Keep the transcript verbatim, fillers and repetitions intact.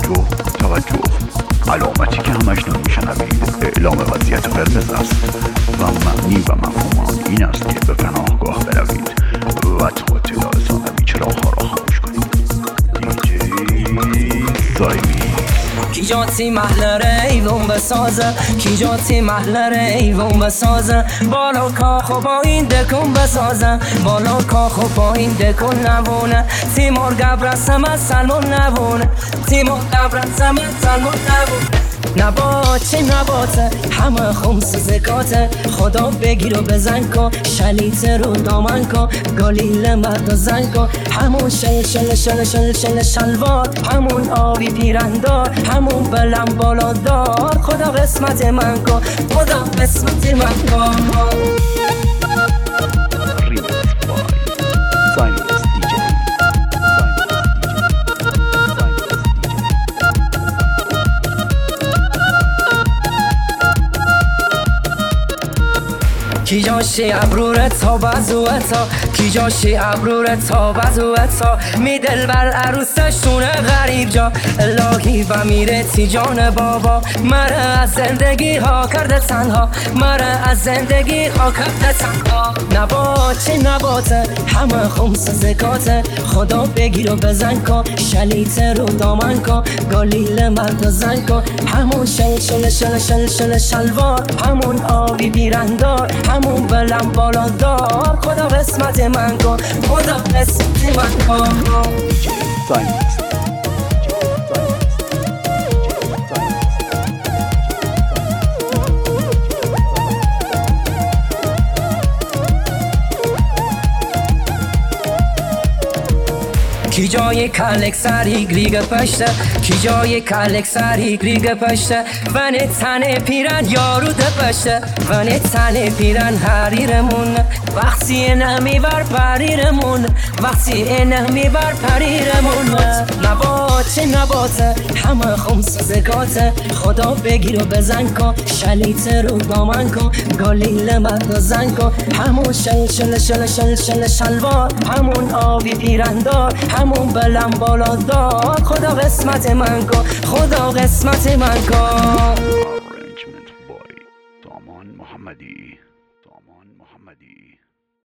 توجه توجه علامتی که همکنون میشنوید اعلام وضعیت قرمز است و معنی و مفهوم آن این است که به پناهگاه بروید و تا اطلاعتان بیچراغ‌ها را خاموش کنید. دیجی زایمی کی جاتی محلره ایوون بسازه، کی جاتی محلره ایوون بسازه، بالا کاخ و با این دکون بسازه، بالا کاخ و با این دکون نبونه، تیمور گبرسم از سلمون نبونه، تیمور گبرسم از سلمون نبونه. نبات چه نباته همه خمس زکاته، خدا بگیر و بزن کن شلیته رو دامن کن، گالیل مرد و زن کن، همون شل شل شل شل شل شلوار، همون آبی پیرندار، همون بلم بالادار، خدا قسمت من کن، خدا قسمت من کن. کی جاشی ابروره تا بزوه تا، کی جاشی ابروره تا بزوه تا، می دل بر عروسشونه غریب جا، الهی و میره تی جان بابا، مره از زندگی ها کرده تنها، مره از زندگی ها کرده تنها. نبات چه نباته همه خمس زکاته، خدا بگیر و بزن کن شلیته رو دامن کن، گالیل مرد و زن کن، همون شل شل شل شل شل شلوار، همون آبی بیرندار، همون بلم بالادار، خدا قسمت من کن، خدا قسمت من کن. کی جای کلک سری گریگ پشته، کی جای کلک سری گریگ پشته، ون تنه پیرن یارو دپشته، ون تنه پیرن حریرمون، وقتی نمی بر پریرمون، وقتی نمی بر پریرمون. نبات چه نباته همه خمس زکاته، خدا بگیر و بزن کن شلیته رو دامن کن، گالیل مرد و زن کن، همون شل شل شل شل شل شلوار، همون آبی پیرندار، همون بلم بالادار، خدا قسمت من کن، خدا قسمت من کن. Arrangement by سامان محمدی.